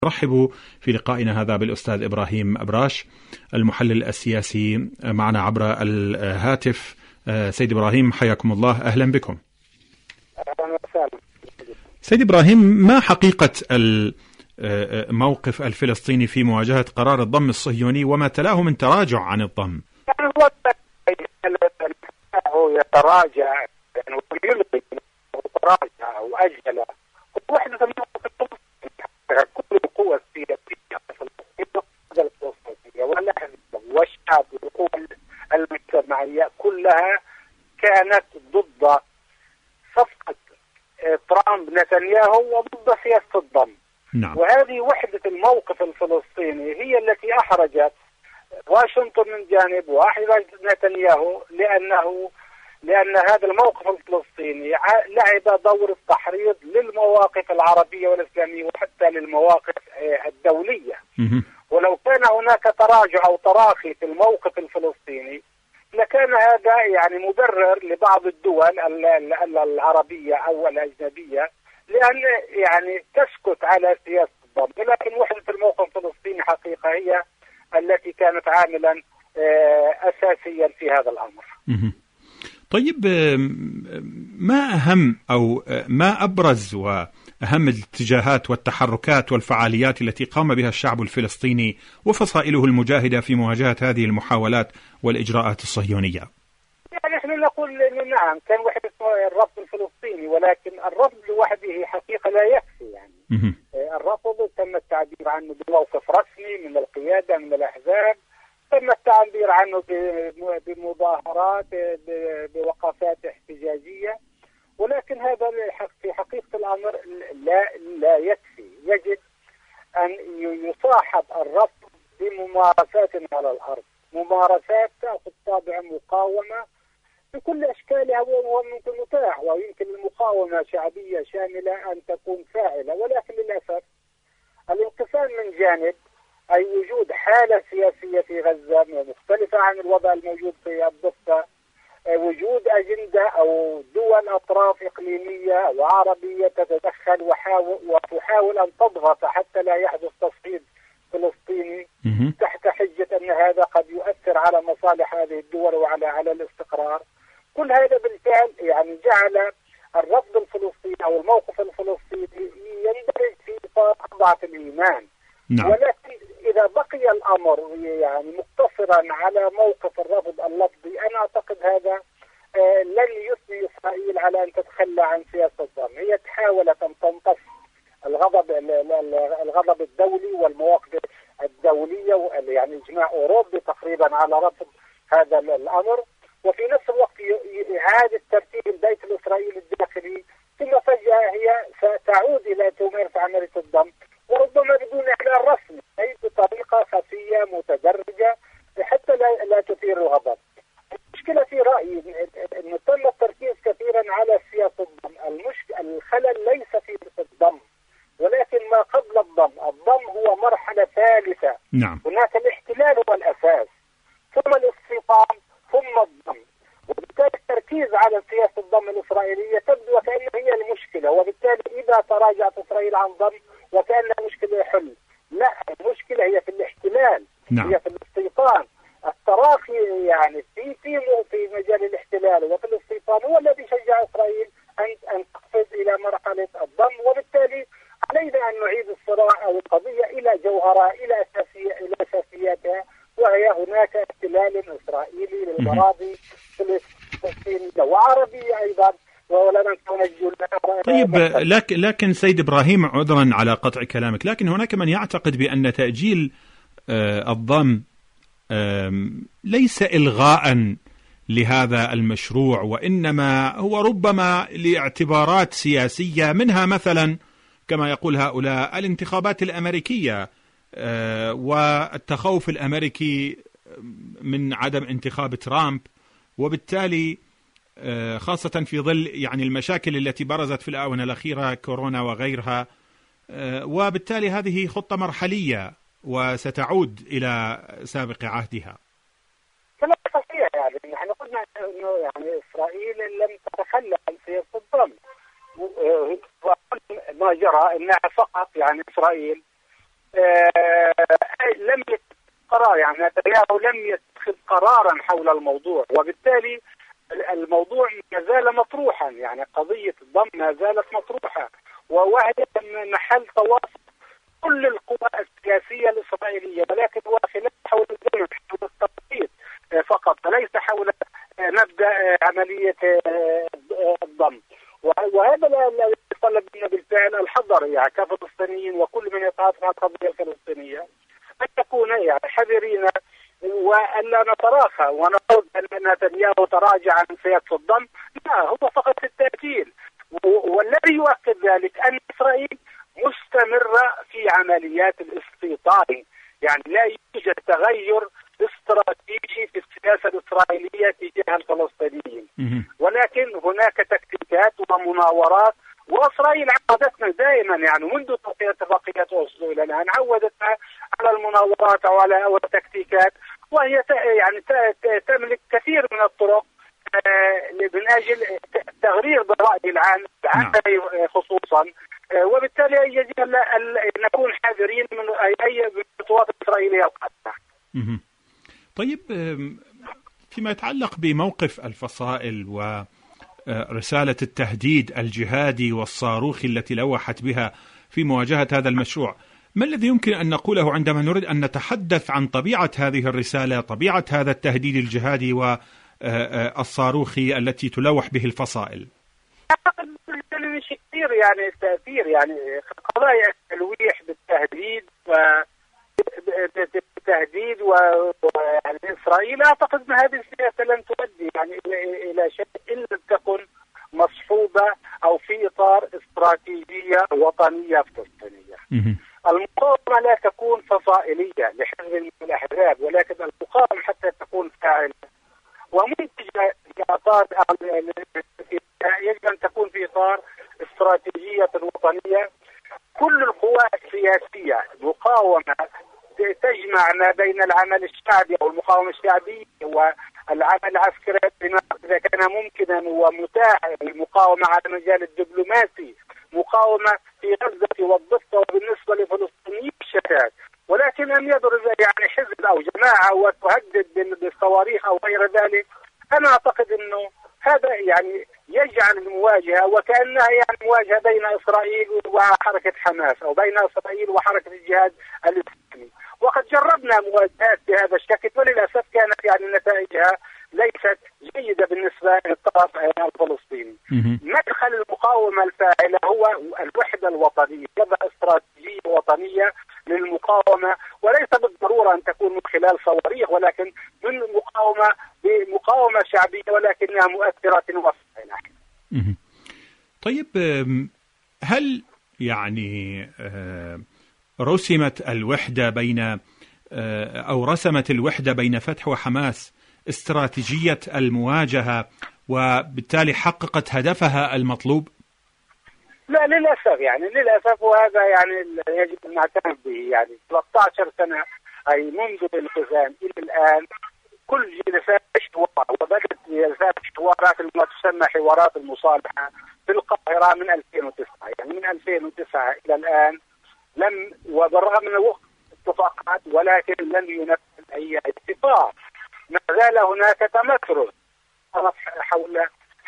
نرحب في لقائنا هذا بالأستاذ إبراهيم أبراش المحلل السياسي معنا عبر الهاتف. سيد إبراهيم حياكم الله، أهلا بكم. أهلا وسهلا. سيد إبراهيم، ما حقيقة الموقف الفلسطيني في مواجهة قرار الضم الصهيوني وما تلاه من تراجع عن الضم؟ هو يتراجع ويلغي وتراجع وأجل وحدة الموقف كل القوى السياسية والأحزاب والشعب والقوى المجتمعية كلها كانت ضد صفقة ترامب نتنياهو وضد سياسة الضم. نعم. وهذه وحدة الموقف الفلسطيني هي التي أحرجت واشنطن من جانب وأحرجت نتنياهو لأن هذا الموقف الفلسطيني لعب دور التحريض للمواقف العربية والإسلامية وحتى للمواقف الدولية. ولو كان هناك تراجع أو تراخي في الموقف الفلسطيني لكان هذا يعني مبرر لبعض الدول العربية أو الأجنبية لأن يعني تسكت على سياسة الضم، لكن وحدة الموقف الفلسطيني حقيقة هي التي كانت عاملا أساسيا في هذا الأمر. طيب، ما أهم أو ما أبرز وأهم الاتجاهات والتحركات والفعاليات التي قام بها الشعب الفلسطيني وفصائله المجاهدة في مواجهة هذه المحاولات والإجراءات الصهيونية؟ يعني نحن نقول نعم كان وحدة الرفض الفلسطيني، ولكن الرفض لوحده حقيقة لا يكفي. يعني الرفض تم التعبير عنه بموقف رسمي من القيادة من الأحزاب، تم التعبير عنه بمظاهرات بوقفات احتجاجية، ولكن هذا في حقيقة الأمر لا يكفي. يجب أن يصاحب الرفض بممارسات على الأرض، ممارسات تأخذ طابع مقاومة بكل أشكالها وممكن متاح، ويمكن المقاومة شعبية شاملة أن تكون فاعلة، ولكن للأسف الانقسام من جانب أي وجود حالة سياسية في غزة مختلفة عن الوضع الموجود في الضفة، وجود أجندة أو دول أطراف إقليمية وعربية تتدخل وتحاول أن تضغط حتى لا يحدث تصعيد فلسطيني تحت حجة أن هذا قد يؤثر على مصالح هذه الدول وعلى الاستقرار. كل هذا بالفعل يعني جعل الرفض الفلسطيني أو الموقف الفلسطيني يندرج في إطار ضعف الإيمان. نعم. ولكن إذا بقي الأمر يعني مقتصرا على موقف الرفض اللفظي أنا أعتقد هذا لن يثني إسرائيل على أن تتخلى عن سياسة الضم. هي حاولت أن تمتص الغضب الدولي والمواقف الدولية، يعني إجماع أوروبي تقريبا على رفض هذا الأمر، وفي نفس الوقت إعادة ترتيب البيت الإسرائيلي الداخلي، ثم فجأة هي ستعود إلى تمارس عملية الضم وربما بدون إعلان رسمي أي بطريقة خفية متدرجة حتى لا تثير الغضب. المشكلة في رأيي أنه تم التركيز كثيرا على سياسة الضم. الخلل ليس في الضم ولكن ما قبل الضم. الضم هو مرحلة ثالثة. نعم. هناك الاحتلال هو الأساس، ثم الاستيطان، ثم الضم، وبالتالي التركيز على سياسة الضم الإسرائيلية تبدو وكأنها هي المشكلة، وبالتالي إذا تراجعت إسرائيل عن ضم وكأن المشكلة يحل. لا، المشكلة هي في الاحتلال. نعم. هي في الاستيطان. التراخي يعني في مجال الاحتلال وفي الاستيطان هو الذي شجع إسرائيل أن تقفز إلى مرحلة الضم، وبالتالي علينا أن نعيد الصراع أو القضية إلى جوهرها، إلى أساسياتها، وهي هناك احتلال إسرائيلي للأراضي فلسطينية وعربية أيضا، ولا ننسى. طيب، لكن سيد إبراهيم، عذرا على قطع كلامك، لكن هناك من يعتقد بأن تأجيل الضم ليس إلغاء لهذا المشروع، وإنما هو ربما لاعتبارات سياسية، منها مثلا كما يقول هؤلاء الانتخابات الأمريكية والتخوف الأمريكي من عدم انتخاب ترامب، وبالتالي خاصة في ظل يعني المشاكل التي برزت في الآونة الأخيرة كورونا وغيرها، وبالتالي هذه خطة مرحلية وستعود إلى سابق عهدها. كلام صحيح. يعني نحن قلنا انه يعني اسرائيل لم تتخلى عن سياسة الضم، ما جرى انها فقط يعني اسرائيل لم يتخذ قرار، يعني نتنياهو لم يتخذ قرارا حول الموضوع، وبالتالي الموضوع ما زال مطروحا، يعني قضية الضم ما زالت مطروحة، وهي محل تواصل كل القوى السياسية الإسرائيلية، ولكن هو خلاف حول الزمن، حول التوقيت فقط، وليس حول مبدأ عملية الضم. وهذا الذي طلب منا بالفعل الحذر، يعني كفلسطينيين وكل من يتعاطف مع القضية الفلسطينية، أن نكون يعني حذرين وألا نتراخى ونقول أن نتنياهو تراجع عن سياسة الضم. لا، هو فقط في التأجيل، والذي يؤكد ذلك أن إسرائيل مستمرة في عمليات الاستيطان، يعني لا يوجد تغير استراتيجي في السياسة الإسرائيلية تجاه الفلسطينيين، ولكن هناك تكتيكات ومناورات، وإسرائيل عودتنا دائما يعني منذ توقيع اتفاقية أوسلو إلى الآن عودتنا على المناورات وعلى التكتيكات، وهي يعني تملك كثير من الطرق من أجل تغرير بالرأي العام خصوصا، وبالتالي يجب أن نكون حذرين من أي خطوات إسرائيلية القادمة. طيب، فيما يتعلق بموقف الفصائل ورسالة التهديد الجهادي والصاروخي التي لوحت بها في مواجهة هذا المشروع، ما الذي يمكن أن نقوله عندما نريد أن نتحدث عن طبيعة هذه الرسالة، طبيعة هذا التهديد الجهادي والصاروخي التي تلوح به الفصائل؟ مش كثير يعني التأثير، يعني قضايا التلويح بالتهديد ويعني إسرائيل أعتقد أن هذه السياسة لن تؤدي يعني إلى شيء إلا تكون مصحوبة أو في إطار استراتيجية وطنية فلسطينية. المقاومة لا تكون فصائلية لحزب من الأحزاب، ولكن المقاومة حتى تكون فاعلة ومنتجة في إطار، يجب أن تكون في إطار استراتيجية وطنية. كل القوى السياسية مقاومة تجمع ما بين العمل الشعبي أو المقاومة الشعبية والعمل العسكري إذا كان ممكنا ومتاحا، المقاومة على المجال الدبلوماسي، مقاومة في غزة والضفة وبالنسبة لفلسطينيين الشتات، ولكن أن يضرب يعني حزب أو جماعة وتهدد بالصواريخ أو غير ذلك، أنا أعتقد أنه هذا يعني يجعل المواجهة وكأنها يعني مواجهة بين إسرائيل وحركة حماس أو بين إسرائيل وحركة الجهاد الإسلامي، وقد جربنا مواجهات بهذا الشكل وللأسف كانت يعني نتائجها ليست جيدة بالنسبة للطرف الفلسطيني. مدخل المقاومة الفاعلة هو الوحدة الوطنية، وضع استراتيجية وطنية للمقاومة، وليس بالضرورة أن تكون من خلال صواريخ، ولكن من مقاومة شعبية ولكنها مؤثرة وفاعلة. طيب، هل يعني رسمت الوحدة بين أو رسمت الوحدة بين فتح وحماس استراتيجية المواجهة وبالتالي حققت هدفها المطلوب؟ لا للأسف، يعني للأسف، وهذا يعني يجب أن نعترف به. يعني 13 سنة أي منذ الانقسام إلى الآن كل جلسات حوار، وبدأت جلسات حوارات ما تسمى حوارات المصالحة في القاهرة من 2009، يعني من 2009 إلى الآن لم، وبالرغم من وقت اتفاقات ولكن لم ينفذ أي اتفاق. ما زال هناك تمترس حول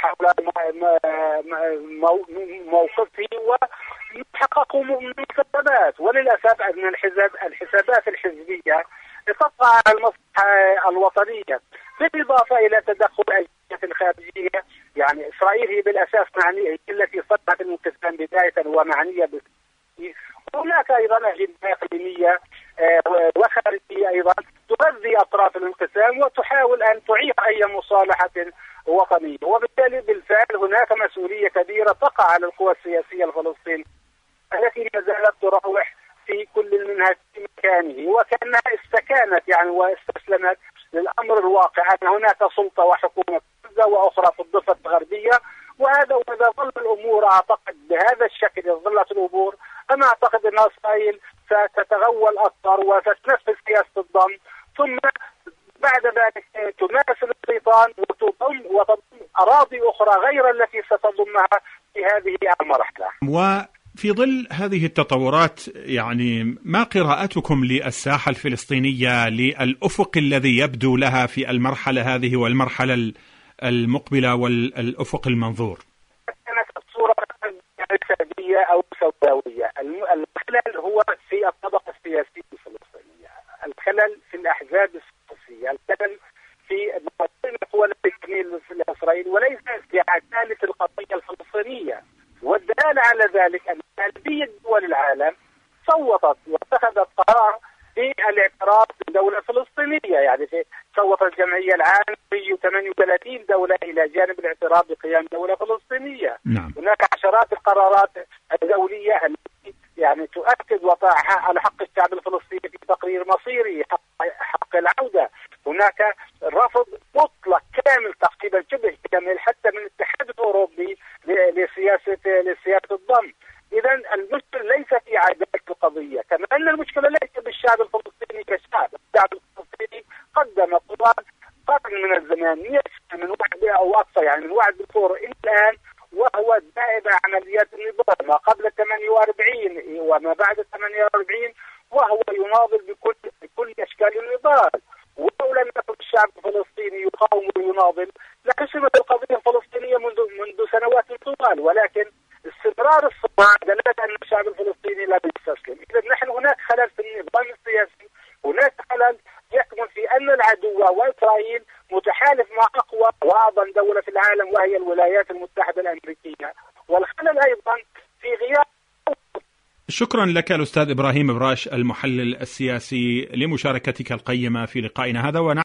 موقفه وحققوا مكتسبات، وللأسف أن الحسابات الحزبية تقع على المصلحة الوطنية، بالإضافة إلى تدخل الأجهزة الخارجية. يعني إسرائيل هي بالأساس معنية، التي صنعت الانقسام بداية ومعنية هناك أيضا أجندة إقليمية وخارجية أيضا تغذي أطراف الانقسام وتحاول أن تعيق أي مصالحة وطنية، وبالتالي بالفعل هناك مسؤولية كبيرة تقع على القوى السياسية الفلسطينية التي ما زالت تروح في كل منها في مكانه، وكأنها استكانت يعني واستسلمت للأمر الواقع أن هناك سلطة وحكومة في غزة وأخرى في الضفة الغربية. وهذا وإذا ظل الأمور أعتقد بهذا الشكل، ظلت الأمور، أنا أعتقد أن إسرائيل ستتغول أكثر وستنفذ سياسة الضم، ثم بعد ذلك تمارس الاستيطان وتضم أراضي أخرى غير التي ستضمها في هذه المرحلة. في ظل هذه التطورات يعني ما قراءتكم للساحة الفلسطينية، للأفق الذي يبدو لها في المرحلة هذه والمرحلة المقبلة والأفق المنظور؟ كانت الصورة سلبية أو سوداوية. الخلل هو في الطبقة السياسية الفلسطينية، الخلل في الأحزاب السياسية، الخلل في القوى التكميل لإسرائيل، وليس في عدالة القضية الفلسطينية. والدلالة على ذلك أن غالبية دول العالم صوتت واتخذت قرار بالاعتراف بدولة فلسطينية، يعني صوت الجمعية العامة 138 دولة إلى جانب الاعتراف بقيام دولة فلسطينية. نعم. هناك عشرات القرارات الدولية التي يعني تؤكد وطاعها على حق الشعب الفلسطيني في تقرير مصيري، حق العودة. هناك رفض مطلق كامل تقريبا شبه كامل حتى من الاتحاد الأوروبي لسياسة الضم. إذا المشكلة ليس في عدالة القضية، كما أن المشكلة ليس بالشعب الفلسطيني كشعب. الشعب الفلسطيني قدم طوال قرن من الزمان، 100 سنة من وعد أو أكثر، يعني من وعد الثورة إلى الآن، وهو دائب عمليات النضال ما قبل 48 وما بعد 48، وهو يناضل بكل أشكال النضال. ولو لم يكن الشعب الفلسطيني يقاوم ويناضل لكسبت القضية الفلسطينية منذ سنوات طوال، ولكن استمرار الصراع دلالة أن الشعب الفلسطيني لا يستسلم. إذا نحن هناك خلل في النظام السياسي، هناك خلل يكمن في أن العدو وإسرائيل متحالف مع أقوى وأعظم دولة في العالم وهي الولايات المتحدة الأمريكية، والخلل أيضا في غياب. شكرا لك الأستاذ إبراهيم براش المحلل السياسي لمشاركتك القيمة في لقائنا هذا.